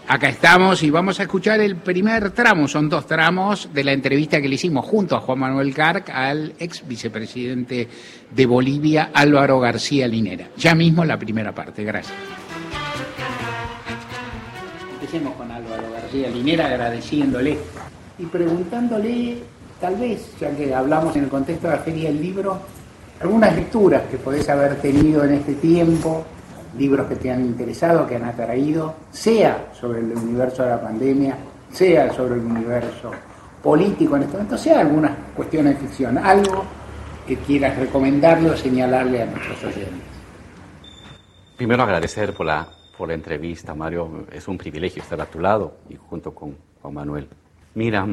Acá estamos y vamos a escuchar el primer tramo, son 2 tramos de la entrevista que le hicimos junto a Juan Manuel Carc al ex vicepresidente de Bolivia, Álvaro García Linera. Ya mismo la primera parte, gracias. Empecemos con Álvaro García Linera agradeciéndole y preguntándole, tal vez, ya que hablamos en el contexto de la Feria del Libro, algunas lecturas que podés haber tenido en este tiempo, libros que te han interesado, que han atraído, sea sobre el universo de la pandemia, sea sobre el universo político en este momento, sea algunas cuestiones de ficción, algo que quieras recomendarle o señalarle a nuestros oyentes. Primero agradecer por la entrevista, Mario. Es un privilegio estar a tu lado y junto con Juan Manuel. Mira,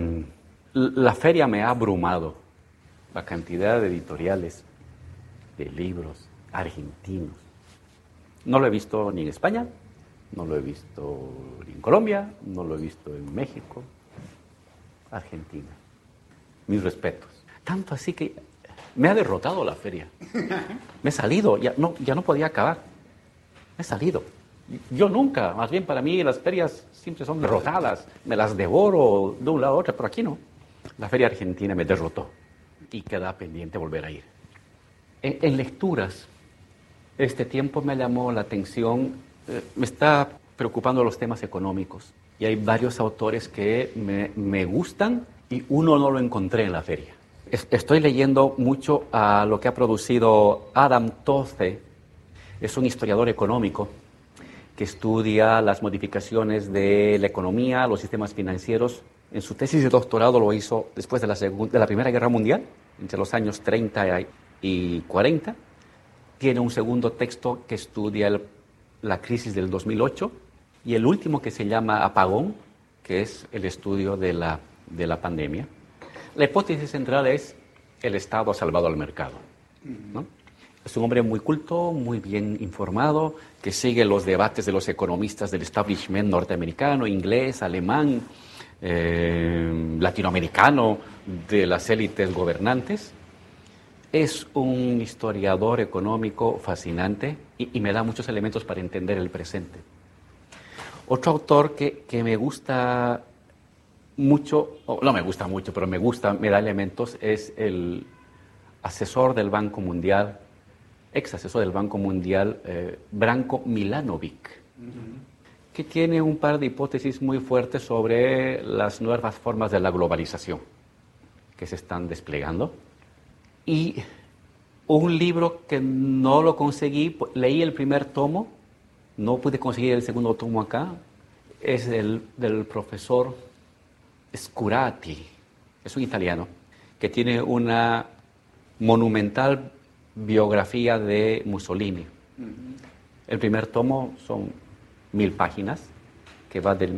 la feria me ha abrumado. La cantidad de editoriales, de libros argentinos. No lo he visto ni en España, no lo he visto ni en Colombia, no lo he visto en México, Argentina. Mis respetos. Tanto así que me ha derrotado la feria. Me he salido, ya no podía acabar. Me he salido. Yo nunca, más bien para mí las ferias siempre son derrotadas. Me las devoro de un lado a otro, pero aquí no. La feria argentina me derrotó y queda pendiente volver a ir. En lecturas, este tiempo me llamó la atención, me está preocupando los temas económicos y hay varios autores que me gustan y uno no lo encontré en la feria. Estoy leyendo mucho a lo que ha producido Adam Tooze, es un historiador económico que estudia las modificaciones de la economía, los sistemas financieros. En su tesis de doctorado lo hizo después de la Primera Guerra Mundial, entre los años 30 y 40. Tiene un segundo texto que estudia la crisis del 2008 y el último que se llama Apagón, que es el estudio de la pandemia. La hipótesis central es el Estado ha salvado al mercado, ¿no? Es un hombre muy culto, muy bien informado, que sigue los debates de los economistas del establishment norteamericano, inglés, alemán, latinoamericano, de las élites gobernantes. Es un historiador económico fascinante y me da muchos elementos para entender el presente. Otro autor que me gusta mucho, no me gusta mucho, pero me da elementos, es el asesor del Banco Mundial, ex asesor del Banco Mundial, Branko Milanovic, que tiene un par de hipótesis muy fuertes sobre las nuevas formas de la globalización que se están desplegando. Y un libro que no lo conseguí, leí el primer tomo, no pude conseguir el segundo tomo acá, es del profesor Scurati, es un italiano, que tiene una monumental biografía de Mussolini. El primer tomo son 1000 páginas, que va del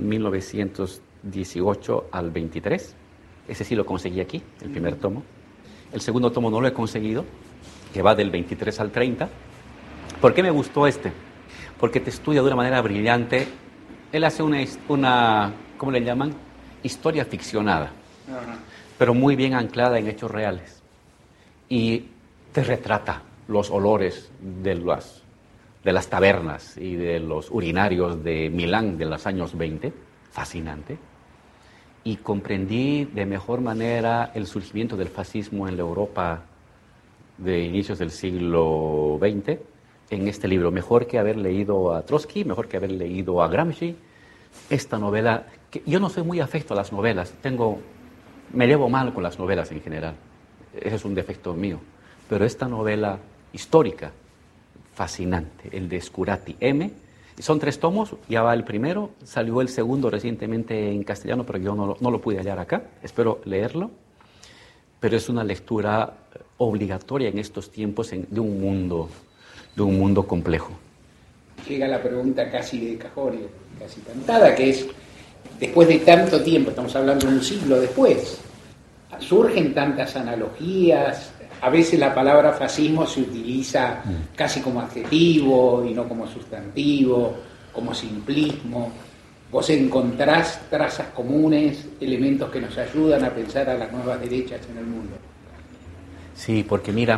1918 al 23. Ese sí lo conseguí aquí, el primer tomo. El segundo tomo no lo he conseguido, que va del 23 al 30. ¿Por qué me gustó este? Porque te estudia de una manera brillante. Él hace una ¿cómo le llaman? Historia ficcionada, pero muy bien anclada en hechos reales. Y te retrata los olores de las tabernas y de los urinarios de Milán de los años 20. Fascinante. Y comprendí de mejor manera el surgimiento del fascismo en la Europa de inicios del siglo XX en este libro. Mejor que haber leído a Trotsky, mejor que haber leído a Gramsci. Esta novela, que yo no soy muy afecto a las novelas, me llevo mal con las novelas en general. Ese es un defecto mío. Pero esta novela histórica, fascinante, el de Scurati M. Son 3 tomos, ya va el primero, salió el segundo recientemente en castellano, pero yo no lo pude hallar acá, espero leerlo. Pero es una lectura obligatoria en estos tiempos de un mundo complejo. Llega la pregunta casi de cajón, casi cantada, que es, después de tanto tiempo, estamos hablando de un siglo después, surgen tantas analogías. A veces la palabra fascismo se utiliza casi como adjetivo y no como sustantivo, como simplismo. Vos encontrás trazas comunes, elementos que nos ayudan a pensar a las nuevas derechas en el mundo. Sí, porque mira,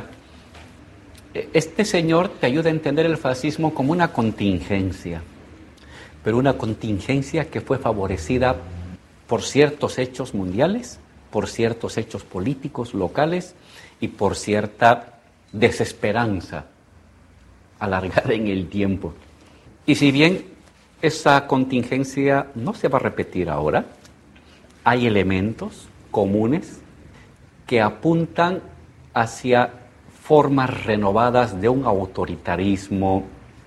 este señor te ayuda a entender el fascismo como una contingencia, pero una contingencia que fue favorecida por ciertos hechos mundiales, por ciertos hechos políticos locales y por cierta desesperanza alargada en el tiempo. Y si bien esa contingencia no se va a repetir ahora, hay elementos comunes que apuntan hacia formas renovadas de un autoritarismo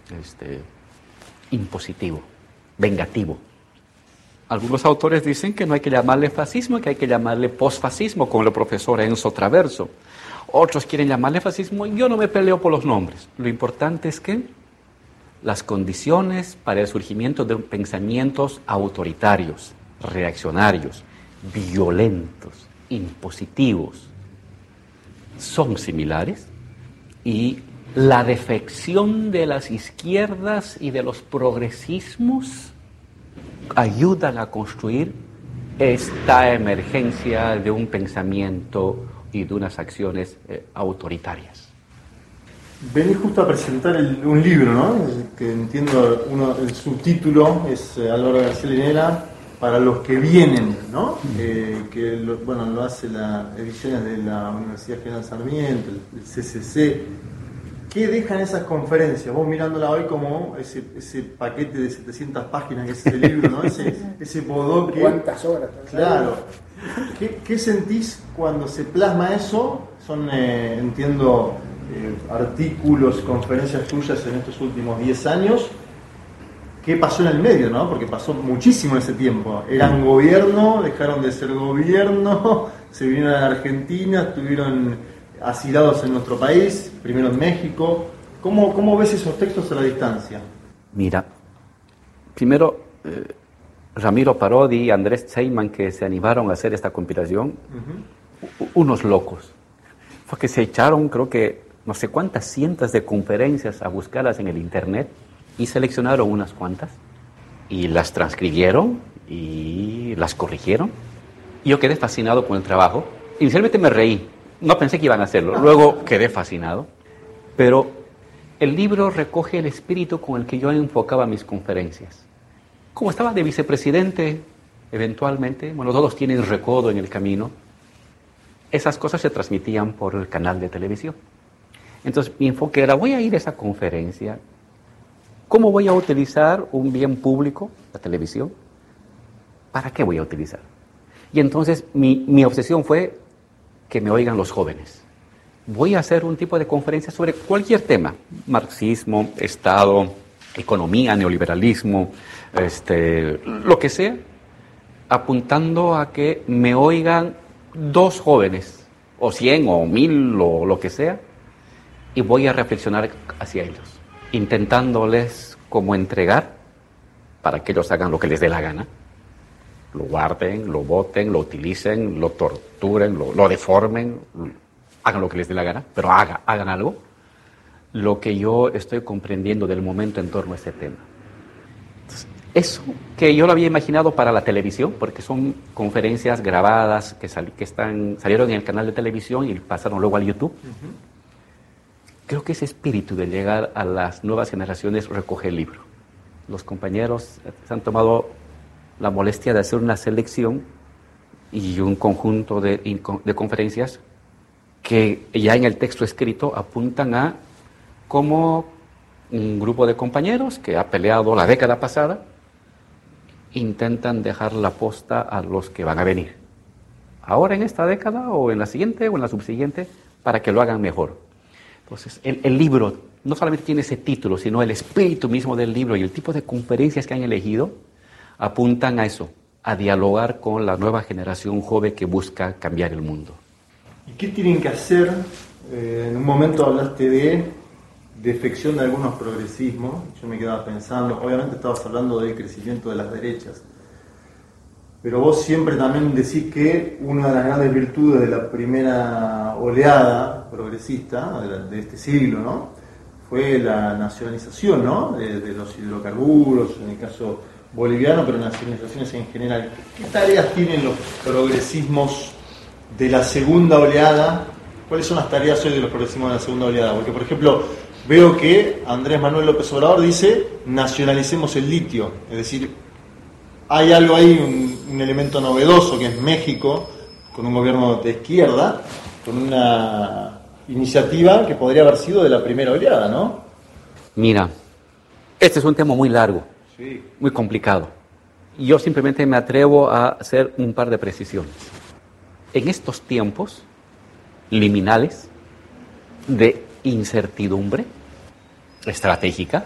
impositivo, vengativo. Algunos autores dicen que no hay que llamarle fascismo, que hay que llamarle posfascismo, como el profesor Enzo Traverso. Otros quieren llamarle fascismo, y yo no me peleo por los nombres. Lo importante es que las condiciones para el surgimiento de pensamientos autoritarios, reaccionarios, violentos, impositivos, son similares, y la defección de las izquierdas y de los progresismos ayudan a construir esta emergencia de un pensamiento y de unas acciones autoritarias. Venís justo a presentar un libro, ¿no? Que entiendo, el subtítulo es Álvaro García Linera, para los que vienen, ¿no? Lo hace la ediciones de la Universidad General Sarmiento, el CCC. ¿Qué dejan esas conferencias? Vos mirándola hoy como ese paquete de 700 páginas que es ese libro, ¿no? Ese bodoque. ¿Cuántas horas? Claro. ¿Qué sentís cuando se plasma eso? Son, entiendo, artículos, conferencias tuyas en estos últimos 10 años. ¿Qué pasó en el medio, no? Porque pasó muchísimo en ese tiempo. Eran gobierno, dejaron de ser gobierno, se vinieron a la Argentina, estuvieron asilados en nuestro país, primero en México. ¿Cómo ves esos textos a la distancia? Mira, primero, Ramiro Parodi y Andrés Zeiman, que se animaron a hacer esta compilación, unos locos. Fue que se echaron, creo que, no sé cuántas cientos de conferencias a buscarlas en el internet, y seleccionaron unas cuantas, y las transcribieron, y las corrigieron. Y yo quedé fascinado con el trabajo. Inicialmente me reí, no pensé que iban a hacerlo, luego quedé fascinado. Pero el libro recoge el espíritu con el que yo enfocaba mis conferencias. Como estaba de vicepresidente, eventualmente, bueno, todos tienen recodo en el camino, esas cosas se transmitían por el canal de televisión. Entonces mi enfoque era, voy a ir a esa conferencia. ¿Cómo voy a utilizar un bien público, la televisión? ¿Para qué voy a utilizar? Y entonces mi obsesión fue que me oigan los jóvenes. Voy a hacer un tipo de conferencia sobre cualquier tema, marxismo, Estado, economía, neoliberalismo, lo que sea, apuntando a que me oigan 2 jóvenes, o 100, o 1000, o lo que sea, y voy a reflexionar hacia ellos, intentándoles como entregar para que ellos hagan lo que les dé la gana, lo guarden, lo boten, lo utilicen, lo torturen, lo deformen, hagan lo que les dé la gana, pero hagan algo, lo que yo estoy comprendiendo del momento en torno a ese tema. Entonces, eso que yo lo había imaginado para la televisión, porque son conferencias grabadas que salieron en el canal de televisión y pasaron luego al YouTube. Creo que ese espíritu de llegar a las nuevas generaciones recoge el libro. Los compañeros se han tomado la molestia de hacer una selección y un conjunto de conferencias que ya en el texto escrito apuntan a cómo un grupo de compañeros que ha peleado la década pasada intentan dejar la posta a los que van a venir. Ahora en esta década o en la siguiente o en la subsiguiente para que lo hagan mejor. Entonces, el libro no solamente tiene ese título, sino el espíritu mismo del libro y el tipo de conferencias que han elegido apuntan a eso, a dialogar con la nueva generación joven que busca cambiar el mundo. ¿Y qué tienen que hacer? En un momento hablaste de defección de algunos progresismos. Yo me quedaba pensando, obviamente estabas hablando del crecimiento de las derechas, pero vos siempre también decís que una de las grandes virtudes de la primera oleada progresista de este siglo, ¿no?, fue la nacionalización, ¿no?, de los hidrocarburos, en el caso boliviano, pero nacionalizaciones en general. ¿Qué tareas tienen los progresismos de la segunda oleada? ¿Cuáles son las tareas hoy de los progresismos de la segunda oleada? Porque, por ejemplo, veo que Andrés Manuel López Obrador dice nacionalicemos el litio, es decir, hay algo ahí, un elemento novedoso que es México, con un gobierno de izquierda, con una iniciativa que podría haber sido de la primera oleada, ¿no? Mira, este es un tema muy largo, Sí. muy complicado. Yo simplemente me atrevo a hacer un par de precisiones. En estos tiempos liminales de incertidumbre estratégica,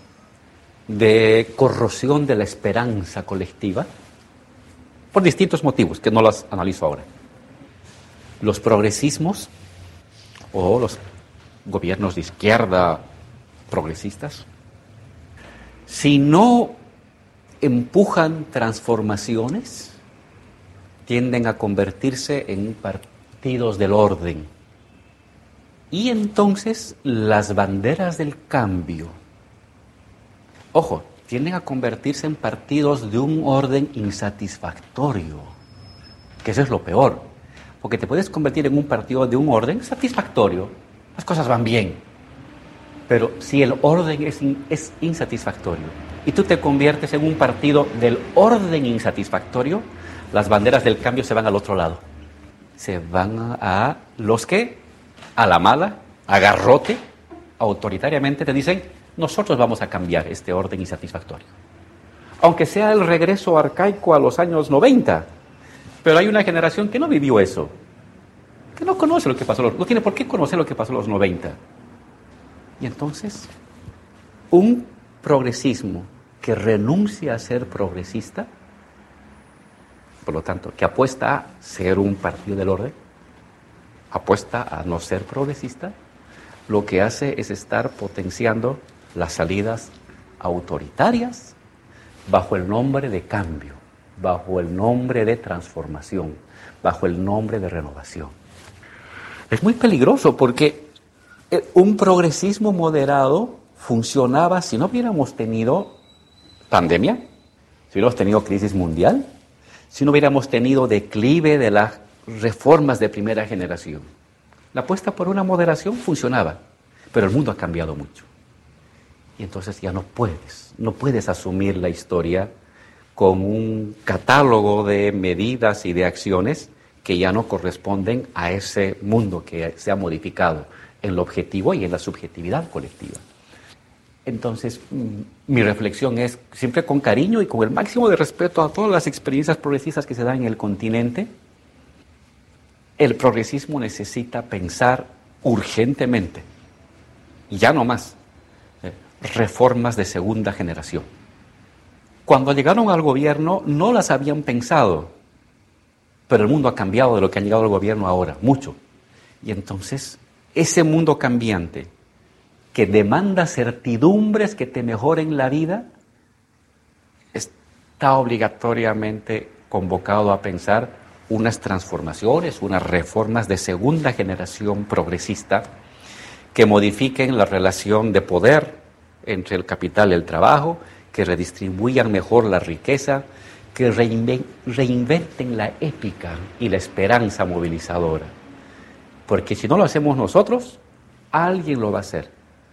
de corrosión de la esperanza colectiva, por distintos motivos que no los analizo ahora. Los progresismos o los gobiernos de izquierda progresistas, si no empujan transformaciones, tienden a convertirse en partidos del orden. Y entonces las banderas del cambio, ojo, tienden a convertirse en partidos de un orden insatisfactorio, que eso es lo peor, porque te puedes convertir en un partido de un orden satisfactorio, las cosas van bien, pero si el orden es insatisfactorio y tú te conviertes en un partido del orden insatisfactorio, las banderas del cambio se van al otro lado, se van a los que a la mala, a garrote, autoritariamente te dicen: nosotros vamos a cambiar este orden insatisfactorio. Aunque sea el regreso arcaico a los años 90, pero hay una generación que no vivió eso, que no conoce lo que pasó, no tiene por qué conocer lo que pasó en los 90. Y entonces, un progresismo que renuncia a ser progresista, por lo tanto, que apuesta a ser un partido del orden, apuesta a no ser progresista, lo que hace es estar potenciando las salidas autoritarias bajo el nombre de cambio, bajo el nombre de transformación, bajo el nombre de renovación. Es muy peligroso porque un progresismo moderado funcionaba si no hubiéramos tenido pandemia, si hubiéramos tenido crisis mundial, si no hubiéramos tenido declive de las reformas de primera generación. La apuesta por una moderación funcionaba, pero el mundo ha cambiado mucho. Y entonces ya no puedes asumir la historia con un catálogo de medidas y de acciones que ya no corresponden a ese mundo que se ha modificado en lo objetivo y en la subjetividad colectiva. Entonces, mi reflexión es, siempre con cariño y con el máximo de respeto a todas las experiencias progresistas que se dan en el continente, el progresismo necesita pensar urgentemente, y ya no más, reformas de segunda generación. Cuando llegaron al gobierno no las habían pensado, pero el mundo ha cambiado de lo que han llegado al gobierno ahora, mucho. Y entonces, ese mundo cambiante que demanda certidumbres que te mejoren la vida, está obligatoriamente convocado a pensar unas transformaciones, unas reformas de segunda generación progresista que modifiquen la relación de poder entre el capital y el trabajo, que redistribuyan mejor la riqueza, que reinventen la épica y la esperanza movilizadora. Porque si no lo hacemos nosotros, alguien lo va a hacer.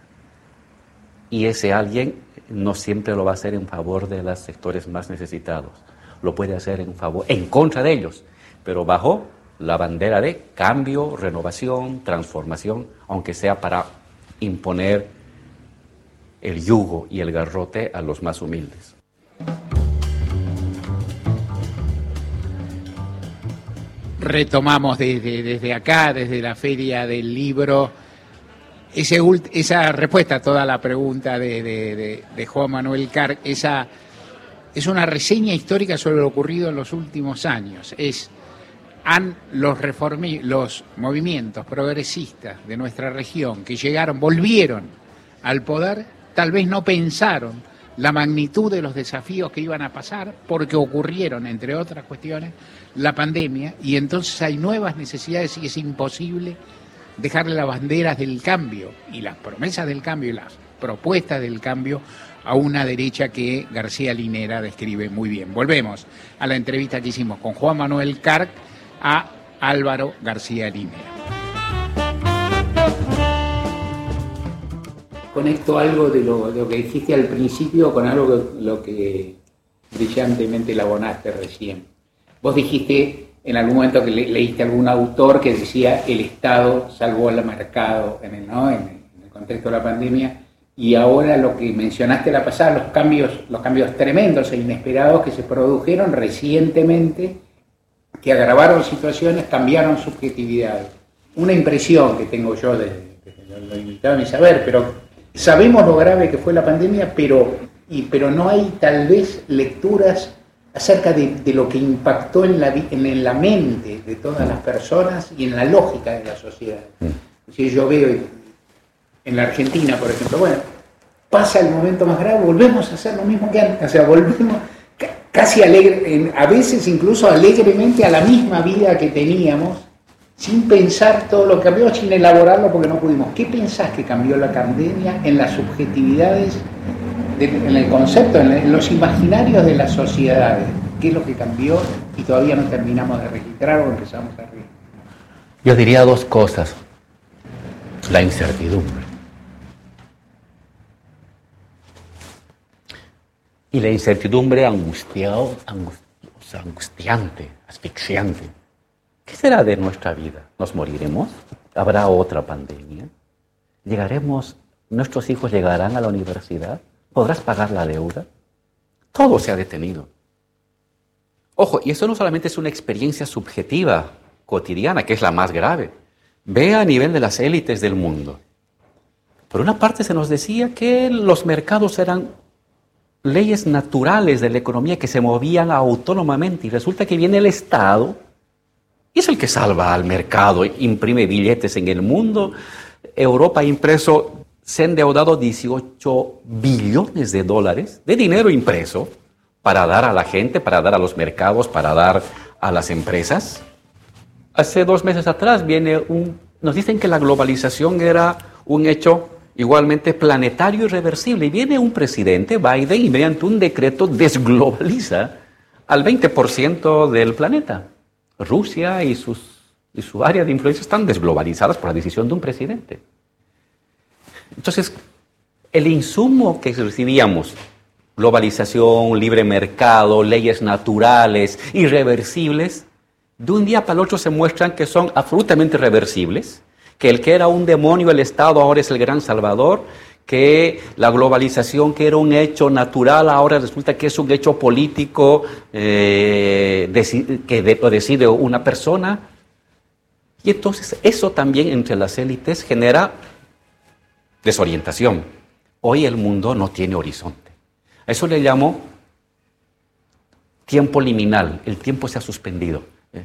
Y ese alguien no siempre lo va a hacer en favor de los sectores más necesitados. Lo puede hacer en contra de ellos, pero bajo la bandera de cambio, renovación, transformación, aunque sea para imponer el yugo y el garrote a los más humildes. Retomamos desde acá, desde la Feria del Libro, esa respuesta a toda la pregunta de Juan Manuel Carc. Esa es una reseña histórica sobre lo ocurrido en los últimos años. Los movimientos progresistas de nuestra región que volvieron al poder, tal vez no pensaron la magnitud de los desafíos que iban a pasar, porque ocurrieron, entre otras cuestiones, la pandemia, y entonces hay nuevas necesidades y es imposible dejarle las banderas del cambio y las promesas del cambio y las propuestas del cambio a una derecha que García Linera describe muy bien. Volvemos a la entrevista que hicimos con Juan Manuel Carc a Álvaro García Linera. conecto algo de lo que dijiste al principio con algo lo que brillantemente la abonaste recién. Vos dijiste en algún momento que leíste algún autor que decía el Estado salvó al mercado en el contexto de la pandemia, y ahora lo que mencionaste la pasada, los cambios tremendos e inesperados que se produjeron recientemente, que agravaron situaciones, cambiaron subjetividades. Una impresión que tengo yo de lo limitado de mi saber, pero sabemos lo grave que fue la pandemia, pero no hay tal vez lecturas acerca de lo que impactó en la mente de todas las personas y en la lógica de la sociedad. Si yo veo en la Argentina, por ejemplo, bueno, pasa el momento más grave, volvemos a hacer lo mismo que antes, o sea, volvemos casi a veces incluso alegremente a la misma vida que teníamos, sin pensar todo lo que cambió, sin elaborarlo porque no pudimos. ¿Qué pensás que cambió la pandemia en las subjetividades, en el concepto, en los imaginarios de las sociedades? ¿Qué es lo que cambió y todavía no terminamos de registrar o empezamos a registrar? Yo diría dos cosas. La incertidumbre. Y la incertidumbre angustiante, asfixiante. ¿Qué será de nuestra vida? ¿Nos moriremos? ¿Habrá otra pandemia? ¿Nuestros hijos llegarán a la universidad? ¿Podrás pagar la deuda? Todo se ha detenido. Ojo, y eso no solamente es una experiencia subjetiva, cotidiana, que es la más grave. Ve a nivel de las élites del mundo. Por una parte se nos decía que los mercados eran leyes naturales de la economía que se movían autónomamente, y resulta que viene el Estado y es el que salva al mercado, imprime billetes en el mundo. Europa ha impreso, se ha endeudado 18 billones de dólares de dinero impreso para dar a la gente, para dar a los mercados, para dar a las empresas. Hace 2 meses atrás nos dicen que la globalización era un hecho igualmente planetario y reversible. Y viene un presidente, Biden, y mediante un decreto desglobaliza al 20% del planeta. Rusia y su área de influencia están desglobalizadas por la decisión de un presidente. Entonces, el insumo que recibíamos, globalización, libre mercado, leyes naturales, irreversibles, de un día para el otro se muestran que son absolutamente reversibles, que el que era un demonio, el Estado, ahora es el gran salvador, que la globalización, que era un hecho natural, ahora resulta que es un hecho político que lo decide una persona. Y entonces eso también entre las élites genera desorientación. Hoy el mundo no tiene horizonte. A eso le llamo tiempo liminal. El tiempo se ha suspendido.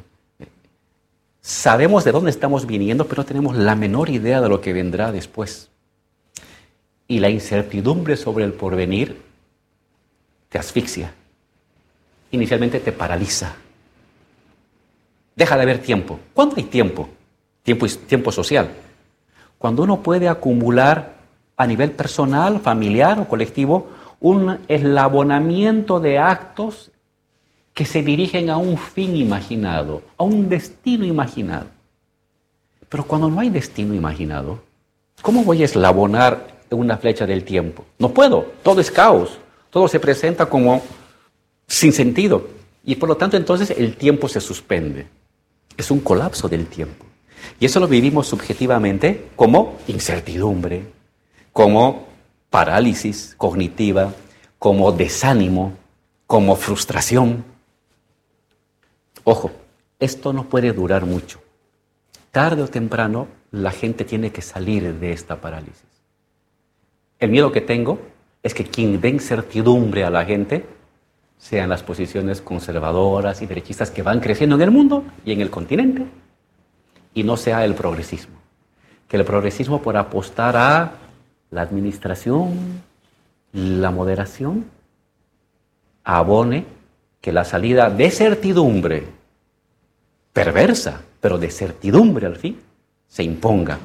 Sabemos de dónde estamos viniendo, pero no tenemos la menor idea de lo que vendrá después. Y la incertidumbre sobre el porvenir te asfixia. Inicialmente te paraliza. Deja de haber tiempo. ¿Cuándo hay tiempo? Tiempo social. Cuando uno puede acumular a nivel personal, familiar o colectivo un eslabonamiento de actos que se dirigen a un fin imaginado, a un destino imaginado. Pero cuando no hay destino imaginado, ¿cómo voy a eslabonar una flecha del tiempo? No puedo, todo es caos, todo se presenta como sin sentido. Y por lo tanto entonces el tiempo se suspende. Es un colapso del tiempo. Y eso lo vivimos subjetivamente como incertidumbre, como parálisis cognitiva, como desánimo, como frustración. Ojo, esto no puede durar mucho. Tarde o temprano la gente tiene que salir de esta parálisis. El miedo que tengo es que quien dé incertidumbre a la gente sean las posiciones conservadoras y derechistas que van creciendo en el mundo y en el continente, y no sea el progresismo. Que el progresismo, por apostar a la administración, la moderación, abone que la salida de certidumbre perversa, pero de certidumbre al fin, se imponga.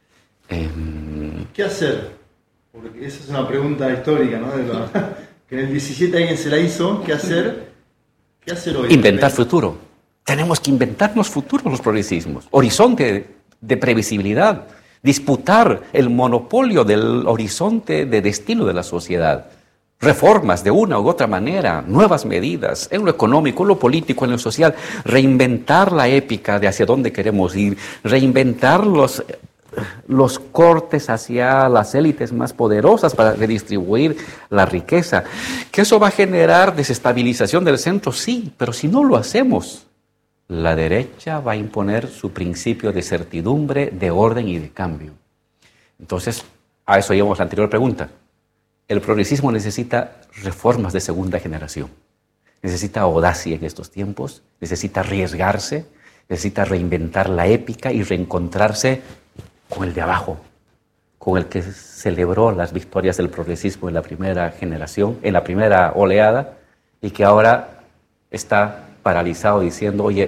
¿Qué hacer? Porque esa es una pregunta histórica, ¿no? Que en el 17 alguien se la hizo. ¿Qué hacer? ¿Qué hacer hoy? Inventar futuro. Tenemos que inventarnos futuros los progresismos. Horizonte de previsibilidad. disputar el monopolio del horizonte de destino de la sociedad. Reformas de una u otra manera, nuevas medidas en lo económico, en lo político, en lo social, reinventar la épica de hacia dónde queremos ir, reinventar los cortes hacia las élites más poderosas para redistribuir la riqueza. ¿Que eso va a generar desestabilización del centro? Sí, pero si no lo hacemos, la derecha va a imponer su principio de certidumbre, de orden y de cambio. Entonces, a eso llevamos la anterior pregunta. El progresismo necesita reformas de segunda generación. Necesita audacia en estos tiempos, necesita arriesgarse, necesita reinventar la épica y reencontrarse con el de abajo, con el que celebró las victorias del progresismo en la primera generación, en la primera oleada, y que ahora está paralizado diciendo, oye,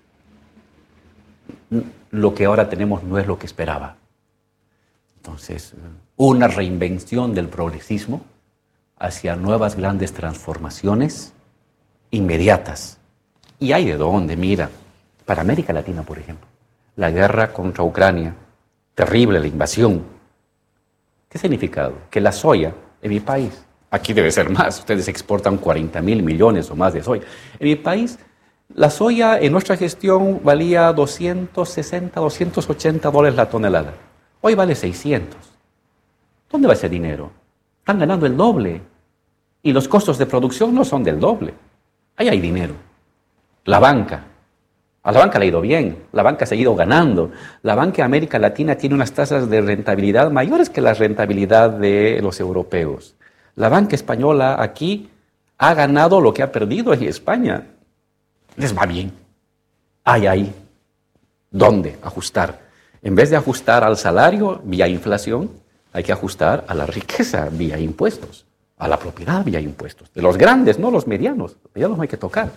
lo que ahora tenemos no es lo que esperaba. Entonces, una reinvención del progresismo hacia nuevas grandes transformaciones inmediatas. Y hay de dónde, mira, para América Latina, por ejemplo, la guerra contra Ucrania, terrible la invasión. ¿Qué significado? Que la soya en mi país, aquí debe ser más, ustedes exportan 40.000 millones o más de soya. En mi país, la soya en nuestra gestión valía $260, $280 la tonelada. Hoy vale 600. ¿Dónde va ese dinero? Están ganando el doble. Y los costos de producción no son del doble. Ahí hay dinero. La banca. A la banca le ha ido bien. La banca ha seguido ganando. La banca en América Latina tiene unas tasas de rentabilidad mayores que la rentabilidad de los europeos. La banca española aquí ha ganado lo que ha perdido en España. Les va bien. Hay ahí. ¿Dónde ajustar? En vez de ajustar al salario vía inflación, hay que ajustar a la riqueza vía impuestos, a la propiedad vía impuestos. De los grandes, no los medianos. Los medianos no hay que tocar.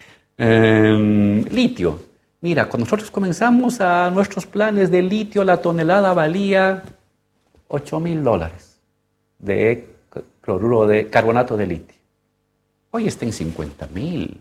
Litio. Mira, cuando nosotros comenzamos a nuestros planes de litio, la tonelada valía $8.000 de cloruro de carbonato de litio. Hoy está en 50.000.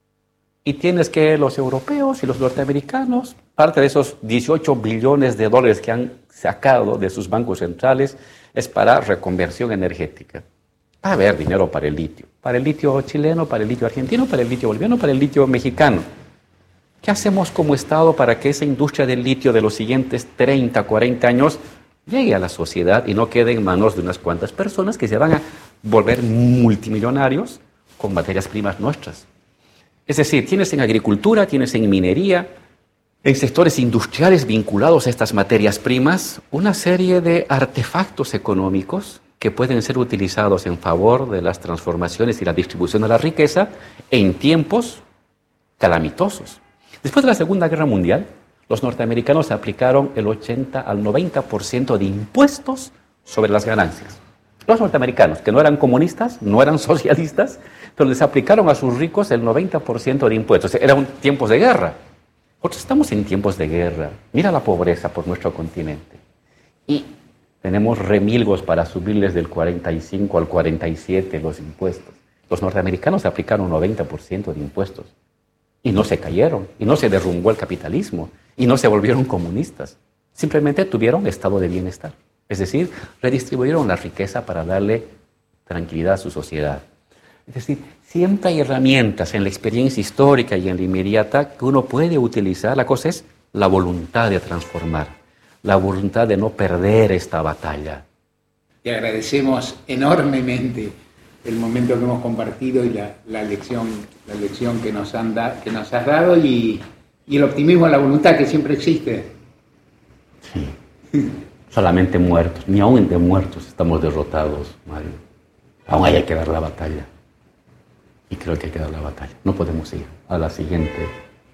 Y tienes que los europeos y los norteamericanos, parte de esos 18 billones de dólares que han sacado de sus bancos centrales, es para reconversión energética. Va a haber dinero para el litio chileno, para el litio argentino, para el litio boliviano, para el litio mexicano. ¿Qué hacemos como Estado para que esa industria del litio de los siguientes 30, 40 años llegue a la sociedad y no quede en manos de unas cuantas personas que se van a volver multimillonarios con materias primas nuestras? Es decir, tienes en agricultura, tienes en minería, en sectores industriales vinculados a estas materias primas, una serie de artefactos económicos que pueden ser utilizados en favor de las transformaciones y la distribución de la riqueza en tiempos calamitosos. Después de la Segunda Guerra Mundial, los norteamericanos aplicaron el 80 al 90% de impuestos sobre las ganancias. Los norteamericanos, que no eran comunistas, no eran socialistas, pero les aplicaron a sus ricos el 90% de impuestos. Eran tiempos de guerra. Nosotros estamos en tiempos de guerra. Mira la pobreza por nuestro continente. Y tenemos remilgos para subirles del 45 al 47 los impuestos. Los norteamericanos aplicaron 90% de impuestos. Y no se cayeron, y no se derrumbó el capitalismo, y no se volvieron comunistas. Simplemente tuvieron estado de bienestar. Es decir, redistribuyeron la riqueza para darle tranquilidad a su sociedad. Es decir, siempre hay herramientas en la experiencia histórica y en la inmediata que uno puede utilizar. La cosa es la voluntad de transformar, la voluntad de no perder esta batalla. Y agradecemos enormemente el momento que hemos compartido y la lección que nos has dado y el optimismo, la voluntad que siempre existe. Sí. Solamente muertos, ni aún de muertos estamos derrotados, Mario. Aún hay que dar la batalla. Y creo que hay que dar la batalla. No podemos ir a la siguiente.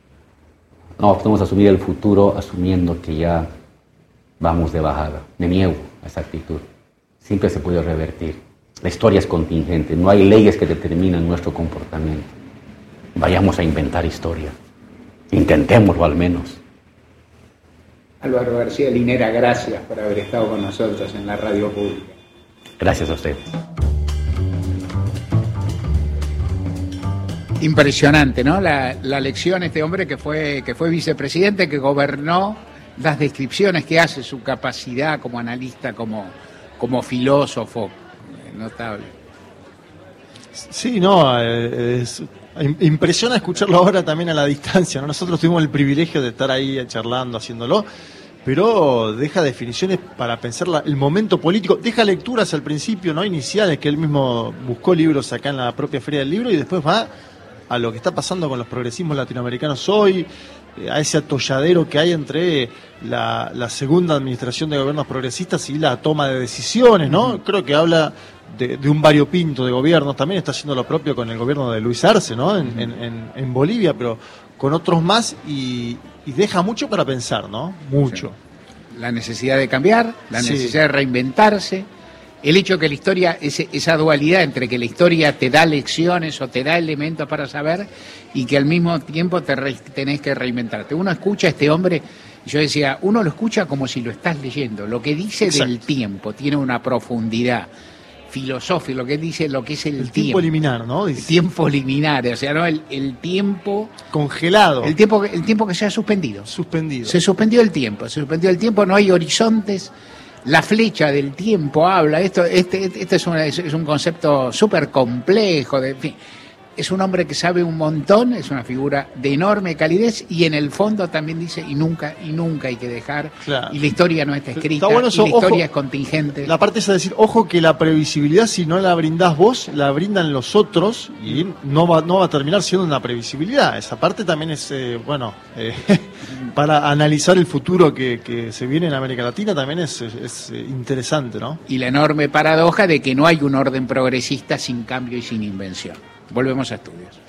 No podemos asumir el futuro asumiendo que ya vamos de bajada. Me niego a esa actitud. Siempre se puede revertir. La historia es contingente. No hay leyes que determinen nuestro comportamiento. Vayamos a inventar historia. Intentémoslo al menos. Álvaro García Linera, gracias por haber estado con nosotros en la radio pública. Gracias a ustedes. Impresionante, ¿no? La lección, este hombre que fue vicepresidente, que gobernó las descripciones que hace, su capacidad como analista, como filósofo, notable. Sí, no, impresiona escucharlo ahora también a la distancia, ¿no? Nosotros tuvimos el privilegio de estar ahí charlando, haciéndolo, pero deja definiciones para pensar el momento político, deja lecturas al principio, ¿no? Iniciales, que él mismo buscó libros acá en la propia Feria del Libro, y después va a lo que está pasando con los progresismos latinoamericanos hoy, a ese atolladero que hay entre la segunda administración de gobiernos progresistas y la toma de decisiones, ¿no? Creo que habla de un variopinto de gobiernos, también está haciendo lo propio con el gobierno de Luis Arce, ¿no? En Bolivia, pero con otros más, y deja mucho para pensar, ¿no? Mucho. Sí. La necesidad de cambiar, la necesidad de reinventarse, el hecho que la historia, esa dualidad entre que la historia te da lecciones o te da elementos para saber y que al mismo tiempo tenés que reinventarte. Uno escucha a este hombre, yo decía, uno lo escucha como si lo estás leyendo, lo que dice Exacto. del tiempo tiene una profundidad filosófica, lo que dice lo que es el tiempo liminar, ¿no? El tiempo liminar, o sea, no el tiempo congelado, el tiempo que se ha suspendido. Se suspendió el tiempo, no hay horizontes. La flecha del tiempo habla, este es un concepto súper complejo, en fin. Es un hombre que sabe un montón, es una figura de enorme calidez, y en el fondo también dice, y nunca hay que dejar, claro. Y la historia no está escrita, y la historia es contingente. La parte es decir, ojo que la previsibilidad, si no la brindás vos, la brindan los otros, y no va a terminar siendo una previsibilidad. Esa parte también es, para analizar el futuro que se viene en América Latina, también es interesante, ¿no? Y la enorme paradoja de que no hay un orden progresista sin cambio y sin invención. Volvemos a Estudios.